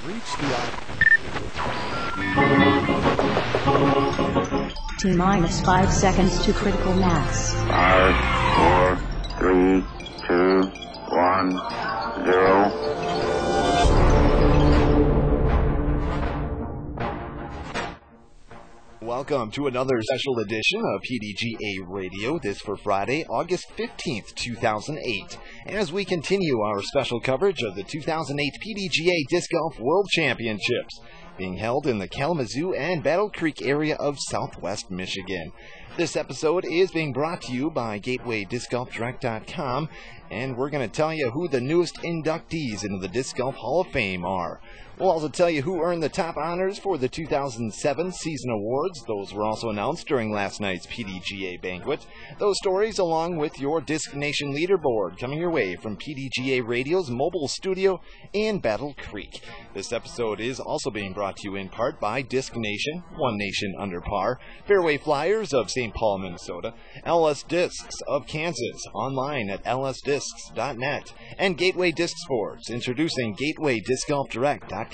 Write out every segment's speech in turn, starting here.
reached the T-minus 5 seconds to critical mass. 5, 4, 3, 2, 1, 0. Welcome to another special edition of PDGA Radio, this for Friday, August 15th, 2008. As we continue our special coverage of the 2008 PDGA Disc Golf World Championships, being held in the Kalamazoo and Battle Creek area of southwest Michigan. This episode is being brought to you by GatewayDiscGolfDirect.com, and we're going to tell you who the newest inductees into the Disc Golf Hall of Fame are. We'll also tell you who earned the top honors for the 2007 season awards. Those were also announced during last night's PDGA banquet. Those stories, along with your Disc Nation leaderboard, coming your way from PDGA Radio's mobile studio in Battle Creek. This episode is also being brought to you in part by Disc Nation, One Nation Under Par, Fairway Flyers of St. Paul, Minnesota, LS Discs of Kansas, online at lsdiscs.net, and Gateway Disc Sports, introducing GatewayDiscGolfDirect.com.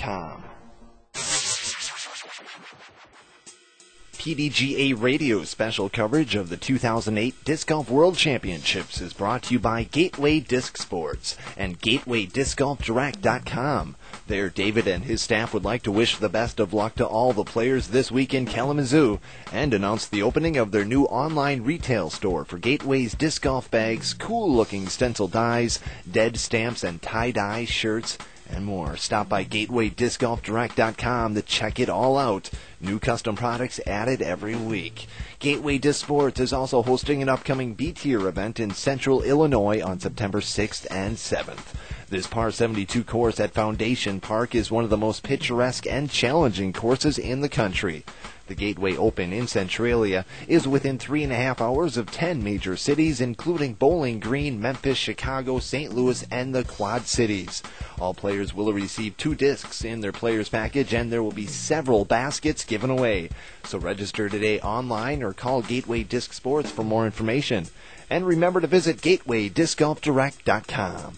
PDGA Radio special coverage of the 2008 Disc Golf World Championships is brought to you by Gateway Disc Sports and GatewayDiscGolfDirect.com. There, David and his staff would like to wish the best of luck to all the players this week in Kalamazoo and announce the opening of their new online retail store for Gateway's disc golf bags, cool-looking stencil dies, dead stamps, and tie-dye shirts, and more. Stop by GatewayDiscGolfDirect.com to check it all out. New custom products added every week. Gateway Disc Sports is also hosting an upcoming B-Tier event in Central Illinois on September 6th and 7th. This par 72 course at Foundation Park is one of the most picturesque and challenging courses in the country. The Gateway Open in Centralia is within 3.5 hours of 10 major cities, including Bowling Green, Memphis, Chicago, St. Louis, and the Quad Cities. All players will receive 2 discs in their players package, and there will be several baskets given away. So register today online or call Gateway Disc Sports for more information. And remember to visit GatewayDiscGolfDirect.com.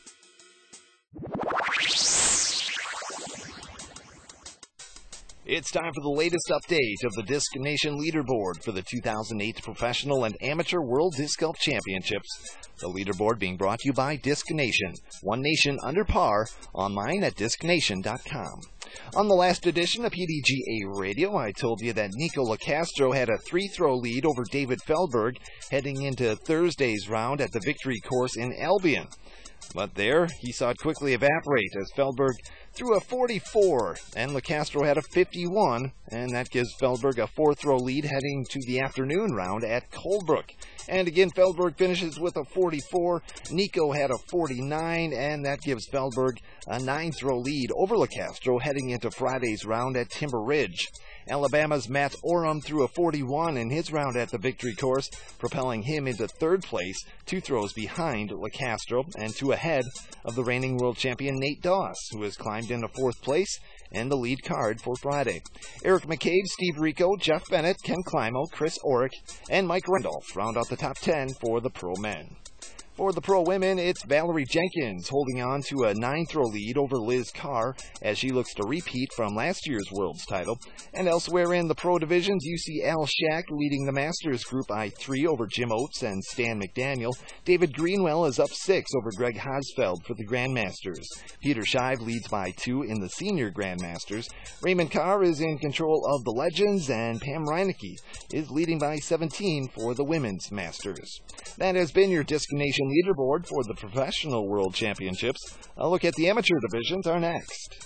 It's time for the latest update of the Disc Nation leaderboard for the 2008 Professional and Amateur World Disc Golf Championships. The leaderboard being brought to you by Disc Nation, One Nation Under Par, online at DiscNation.com. On the last edition of PDGA Radio, I told you that Nico Locastro had a 3-throw lead over David Feldberg heading into Thursday's round at the Victory Course in Albion. But there, he saw it quickly evaporate as Feldberg threw a 44, and Locastro had a 51, and that gives Feldberg a 4-throw lead heading to the afternoon round at Colebrook. And again, Feldberg finishes with a 44, Nico had a 49, and that gives Feldberg a 9-throw lead over Locastro heading into Friday's round at Timber Ridge. Alabama's Matt Oram threw a 41 in his round at the Victory Course, propelling him into 3rd place, 2 throws behind Locastro and 2 ahead of the reigning world champion Nate Doss, who has climbed into 4th place and the lead card for Friday. Eric McCabe, Steve Rico, Jeff Bennett, Ken Climo, Chris Orrick, and Mike Randolph round out the top 10 for the pro men. For the pro women, it's Valerie Jenkins holding on to a 9-throw lead over Liz Carr as she looks to repeat from last year's World's title. And elsewhere in the pro divisions, you see Al Shack leading the Masters Group I3 over Jim Oates and Stan McDaniel. David Greenwell is up 6 over Greg Hosfeld for the Grandmasters. Peter Shive leads by 2 in the Senior Grandmasters. Raymond Carr is in control of the Legends, and Pam Reinecke is leading by 17 for the Women's Masters. That has been your Disc Nation leaderboard for the Professional World Championships. A look at the amateur divisions are next.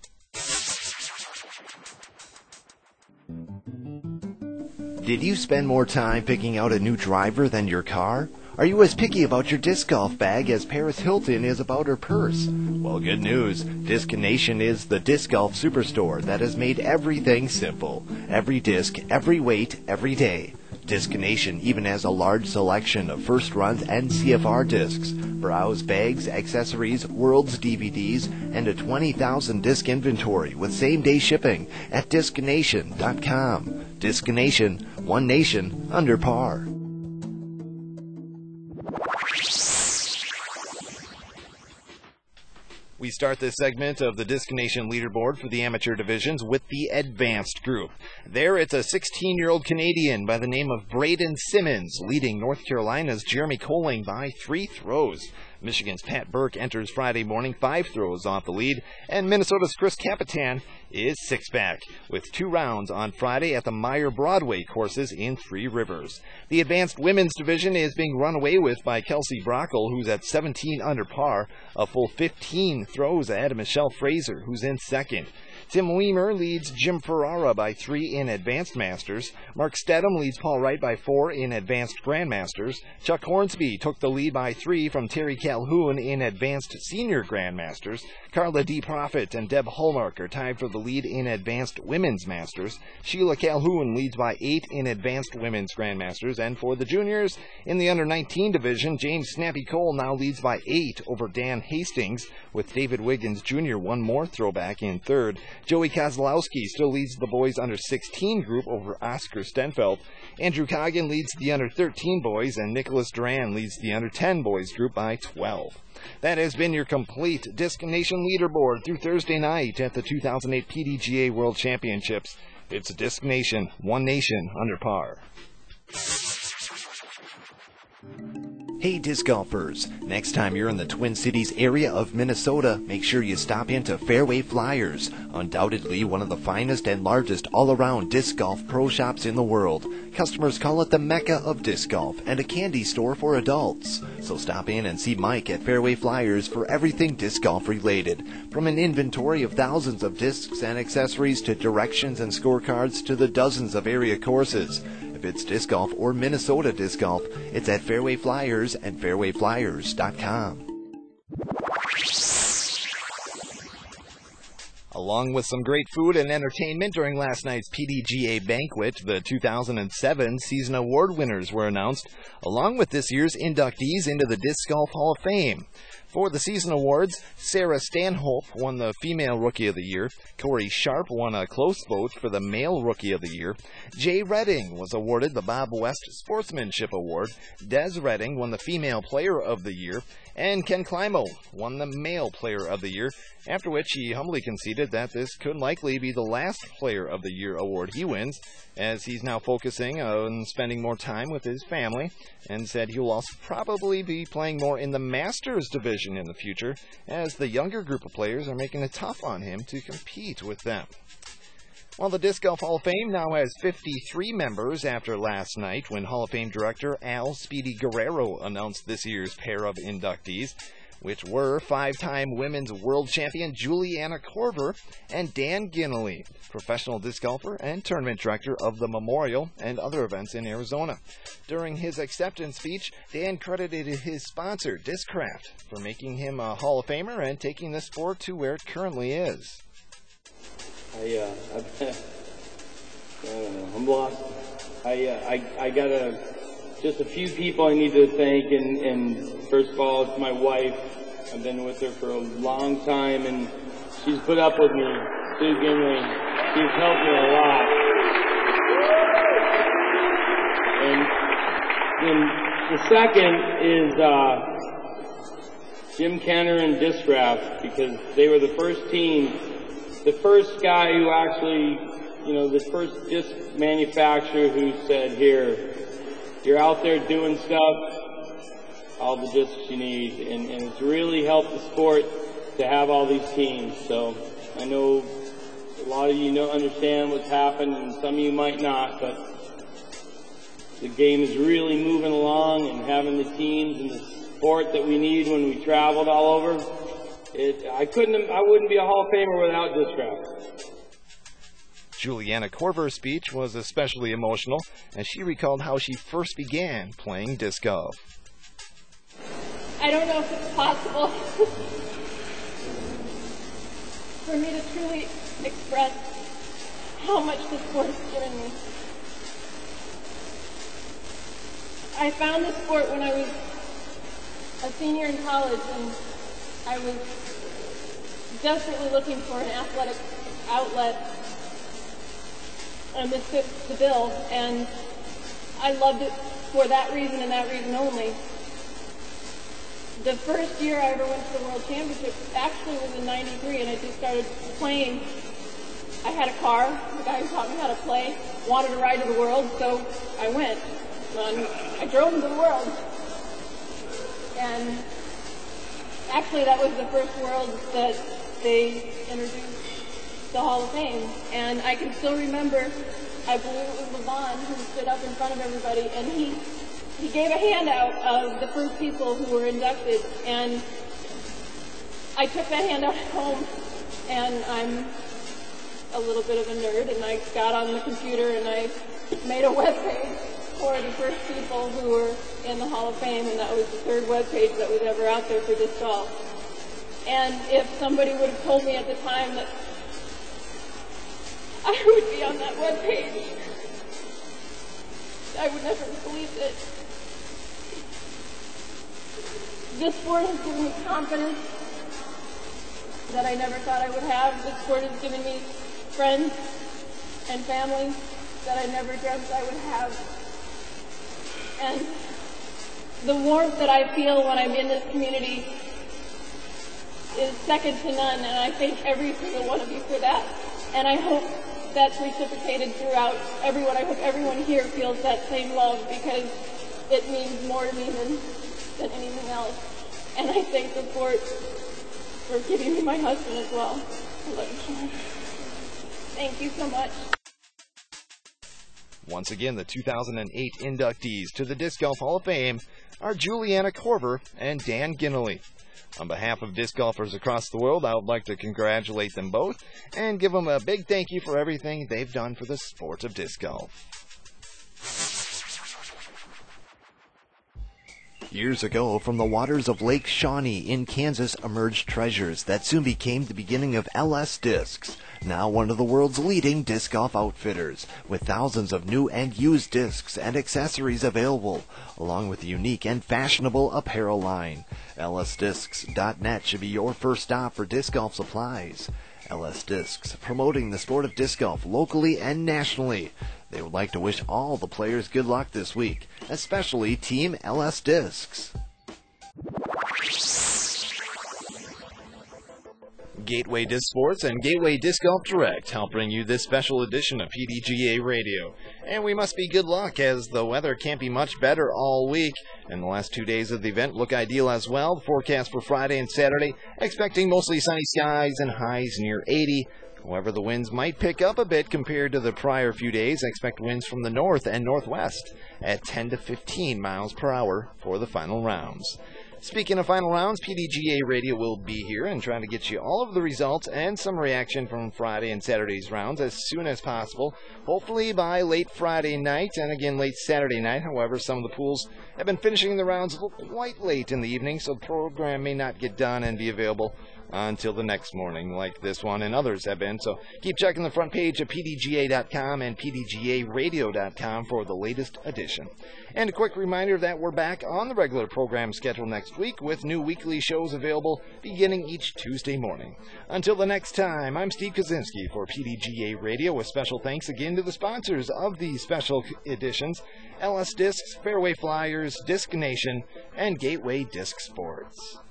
Did you spend more time picking out a new driver than your car? Are you as picky about your disc golf bag as Paris Hilton is about her purse? Well, good news. Disc Nation is the disc golf superstore that has made everything simple. Every disc, every weight, every day. Disc Nation even has a large selection of first runs and CFR discs. Browse bags, accessories, Worlds DVDs, and a 20,000 disc inventory with same-day shipping at DiscNation.com. Disc Nation, One Nation Under Par. We start this segment of the Disc Nation leaderboard for the amateur divisions with the advanced group. There, it's a 16-year-old Canadian by the name of Braden Simmons, leading North Carolina's Jeremy Colling by 3 throws. Michigan's Pat Burke enters Friday morning 5 throws off the lead, and Minnesota's Chris Capitan is 6 back, with 2 rounds on Friday at the Meyer Broadway courses in Three Rivers. The advanced women's division is being run away with by Kelsey Brockle, who's at 17 under par, a full 15 throws ahead of Michelle Fraser, who's in second. Tim Weimer leads Jim Ferrara by 3 in Advanced Masters. Mark Stedham leads Paul Wright by 4 in Advanced Grandmasters. Chuck Hornsby took the lead by 3 from Terry Calhoun in Advanced Senior Grandmasters. Carla D. Profit and Deb Hallmark are tied for the lead in Advanced Women's Masters. Sheila Calhoun leads by 8 in Advanced Women's Grandmasters. And for the juniors, in the under-19 division, James Snappy Cole now leads by 8 over Dan Hastings, with David Wiggins Jr. one more throwback in third. Joey Kozlowski still leads the boys under-16 group over Oscar Stenfeld. Andrew Coggin leads the under-13 boys, and Nicholas Duran leads the under-10 boys group by 12. That has been your complete Disc Nation leaderboard through Thursday night at the 2008 PDGA World Championships. It's Disc Nation, one nation under par. Hey disc golfers, next time you're in the Twin Cities area of Minnesota, make sure you stop into Fairway Flyers, undoubtedly one of the finest and largest all-around disc golf pro shops in the world. Customers call it the Mecca of disc golf and a candy store for adults. So stop in and see Mike at Fairway Flyers for everything disc golf related, from an inventory of thousands of discs and accessories to directions and scorecards to the dozens of area courses. If it's disc golf or Minnesota disc golf, it's at Fairway Flyers and fairwayflyers.com. Along with some great food and entertainment during last night's PDGA banquet, the 2007 season award winners were announced, along with this year's inductees into the Disc Golf Hall of Fame. For the season awards, Sarah Stanhope won the Female Rookie of the Year. Corey Sharp won a close vote for the Male Rookie of the Year. Jay Redding was awarded the Bob West Sportsmanship Award. Des Redding won the Female Player of the Year. And Ken Climo won the Male Player of the Year, after which he humbly conceded that this could likely be the last Player of the Year award he wins, as he's now focusing on spending more time with his family, and said he will also probably be playing more in the Masters division in the future, as the younger group of players are making it tough on him to compete with them. Well, the Disc Golf Hall of Fame now has 53 members after last night, when Hall of Fame director Al Speedy Guerrero announced this year's pair of inductees, which were 5-time women's world champion Juliana Korver and Dan Ginley, professional disc golfer and tournament director of the Memorial and other events in Arizona. During his acceptance speech, Dan credited his sponsor, Discraft, for making him a Hall of Famer and taking the sport to where it currently is. I don't know. I'm lost. I got just a few people I need to thank, and first of all, it's my wife. I've been with her for a long time, and she's put up with me. Sue Ginley, she's helped me a lot. And the second is Jim Kenner and Discraft, because they were the first team. The first guy who actually, the first disc manufacturer who said, here, you're out there doing stuff, all the discs you need. And it's really helped the sport to have all these teams. So I know a lot of you understand what's happened, and some of you might not, but the game is really moving along, and having the teams and the support that we need when we traveled all over. I wouldn't be a Hall of Famer without Discraft. Juliana Korver's speech was especially emotional, as she recalled how she first began playing disc golf. I don't know if it's possible for me to truly express how much the sport has given me. I found the sport when I was a senior in college, and I was desperately looking for an athletic outlet that fit the bill, and I loved it for that reason and that reason only. the first year I ever went to the World Championship actually was in '93, and I just started playing. I had a car, the guy who taught me how to play, wanted to ride to the World, so I went. And I drove him to the World. And actually that was the first World that they introduced the Hall of Fame. And I can still remember, I believe it was Levon who stood up in front of everybody, and he gave a handout of the first people who were inducted, and I took that handout home, and I'm a little bit of a nerd, and I got on the computer and I made a web page for the first people who were in the Hall of Fame, and that was the third web page that was ever out there for disc golf. And if somebody would have told me at the time that I would be on that web page, I would never have believed it. This sport has given me confidence that I never thought I would have. This sport has given me friends and family that I never dreamt I would have. And the warmth that I feel when I'm in this community is second to none, and I thank every single one of you for that. And I hope that's reciprocated throughout everyone. I hope everyone here feels that same love, because it means more to me than anything else. And I thank the sport for giving me my husband as well. I love you, Sean. Thank you so much. Once again, the 2008 inductees to the Disc Golf Hall of Fame are Juliana Korver and Dan Ginnerly. On behalf of disc golfers across the world, I would like to congratulate them both and give them a big thank you for everything they've done for the sport of disc golf. Years ago, from the waters of Lake Shawnee in Kansas emerged treasures that soon became the beginning of LS Discs, now one of the world's leading disc golf outfitters, with thousands of new and used discs and accessories available, along with a unique and fashionable apparel line. LSDiscs.net should be your first stop for disc golf supplies. LS Discs, promoting the sport of disc golf locally and nationally. They would like to wish all the players good luck this week, especially Team LS Discs. Gateway Disc Sports and Gateway Disc Golf Direct help bring you this special edition of PDGA Radio. And we must be good luck, as the weather can't be much better all week, and the last 2 days of the event look ideal as well. The forecast for Friday and Saturday, expecting mostly sunny skies and highs near 80. However, the winds might pick up a bit compared to the prior few days. Expect winds from the north and northwest at 10 to 15 miles per hour for the final rounds. Speaking of final rounds, PDGA Radio will be here and trying to get you all of the results and some reaction from Friday and Saturday's rounds as soon as possible, hopefully by late Friday night and again late Saturday night. However, some of the pools have been finishing the rounds quite late in the evening, so the program may not get done and be available until the next morning, like this one and others have been. So keep checking the front page of PDGA.com and PDGARadio.com for the latest edition. And a quick reminder that we're back on the regular program schedule next week with new weekly shows available beginning each Tuesday morning. Until the next time, I'm Steve Kaczynski for PDGA Radio, with special thanks again to the sponsors of these special editions: LS Discs, Fairway Flyers, Disc Nation, and Gateway Disc Sports.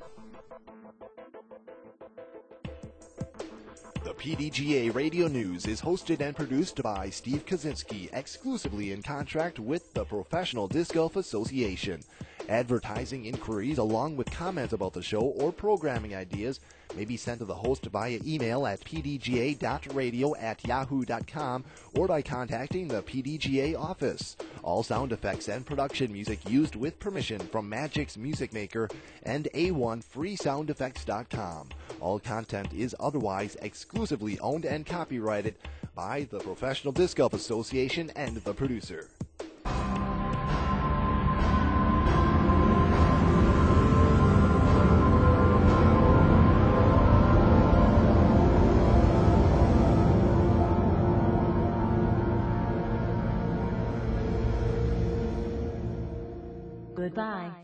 The PDGA Radio News is hosted and produced by Steve Kaczynski, exclusively in contract with the Professional Disc Golf Association. Advertising inquiries along with comments about the show or programming ideas may be sent to the host via email at pdga.radio@yahoo.com or by contacting the PDGA office. All sound effects and production music used with permission from Magix Music Maker and A1FreeSoundEffects.com. All content is otherwise exclusively owned and copyrighted by the Professional Disc Golf Association and the producer. Goodbye.